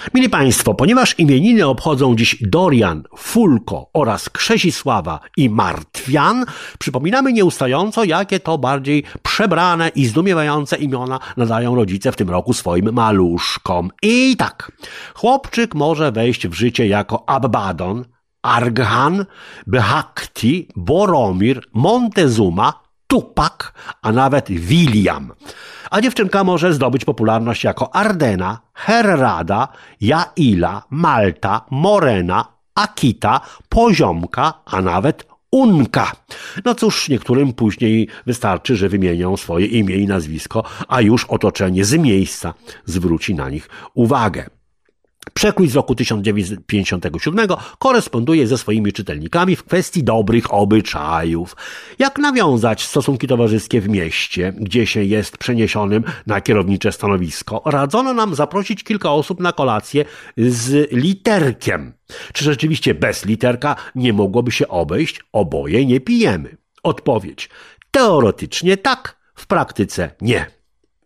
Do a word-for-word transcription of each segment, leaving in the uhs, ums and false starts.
Mili Państwo, ponieważ imieniny obchodzą dziś Dorian, Fulko oraz Krzesisława i Martwian, przypominamy nieustająco, jakie to bardziej przebrane i zdumiewające imiona nadają rodzice w tym roku swoim maluszkom. I tak, chłopczyk może wejść w życie jako Abbadon, Arghan, Behakti, Boromir, Montezuma, Tupak, a nawet William. A dziewczynka może zdobyć popularność jako Ardena, Herrada, Jaila, Malta, Morena, Akita, Poziomka, a nawet Unka. No cóż, niektórym później wystarczy, że wymienią swoje imię i nazwisko, a już otoczenie z miejsca zwróci na nich uwagę. Przekrój z roku tysiąc dziewięćset pięćdziesiątego siódmego koresponduje ze swoimi czytelnikami w kwestii dobrych obyczajów. Jak nawiązać stosunki towarzyskie w mieście, gdzie się jest przeniesionym na kierownicze stanowisko? Radzono nam zaprosić kilka osób na kolację z literkiem. Czy rzeczywiście bez literka nie mogłoby się obejść? Oboje nie pijemy. Odpowiedź: teoretycznie tak, w praktyce nie.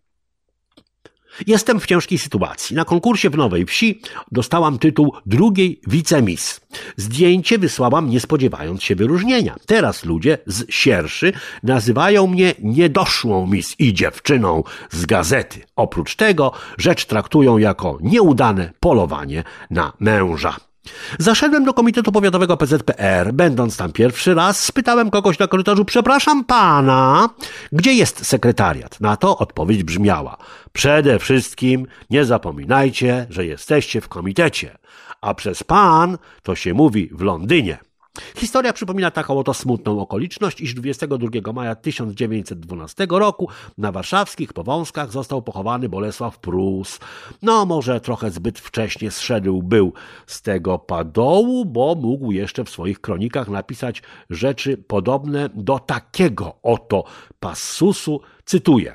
Jestem w ciężkiej sytuacji. Na konkursie w Nowej Wsi dostałam tytuł drugiej wicemis. Zdjęcie wysłałam, nie spodziewając się wyróżnienia. Teraz ludzie z Sierszy nazywają mnie niedoszłą mis i dziewczyną z gazety. Oprócz tego rzecz traktują jako nieudane polowanie na męża. Zaszedłem do Komitetu Powiatowego P Z P R. Będąc tam pierwszy raz, spytałem kogoś na korytarzu: przepraszam pana, gdzie jest sekretariat? Na to odpowiedź brzmiała: przede wszystkim nie zapominajcie, że jesteście w komitecie, a przez pan to się mówi w Londynie. Historia przypomina taką oto smutną okoliczność, iż dwudziestego drugiego maja tysiąc dziewięćset dwunastego roku na warszawskich Powązkach został pochowany Bolesław Prus. No, może trochę zbyt wcześnie zszedł był z tego padołu, bo mógł jeszcze w swoich kronikach napisać rzeczy podobne do takiego oto passusu, cytuję: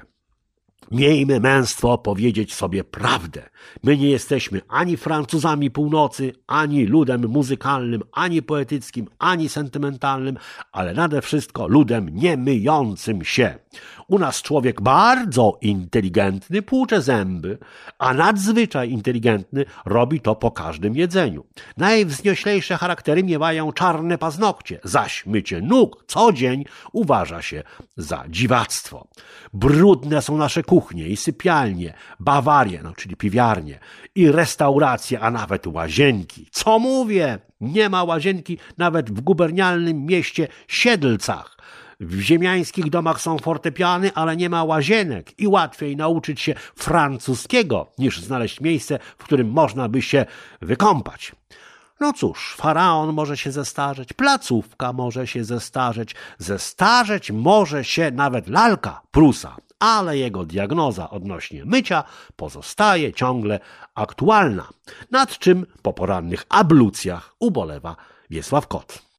miejmy męstwo powiedzieć sobie prawdę. My nie jesteśmy ani Francuzami północy, ani ludem muzykalnym, ani poetyckim, ani sentymentalnym, ale nade wszystko ludem niemyjącym się. U nas człowiek bardzo inteligentny płucze zęby, a nadzwyczaj inteligentny robi to po każdym jedzeniu. Najwznioślejsze charaktery miewają czarne paznokcie, zaś mycie nóg co dzień uważa się za dziwactwo. Brudne są nasze kuchnie i sypialnie, bawarie, no czyli piwiarnie, i restauracje, a nawet łazienki. Co mówię? Nie ma łazienki nawet w gubernialnym mieście Siedlcach. W ziemiańskich domach są fortepiany, ale nie ma łazienek i łatwiej nauczyć się francuskiego, niż znaleźć miejsce, w którym można by się wykąpać. No cóż, faraon może się zestarzeć, placówka może się zestarzeć, zestarzeć może się nawet lalka Prusa, ale jego diagnoza odnośnie mycia pozostaje ciągle aktualna, nad czym po porannych ablucjach ubolewa Wiesław Kot.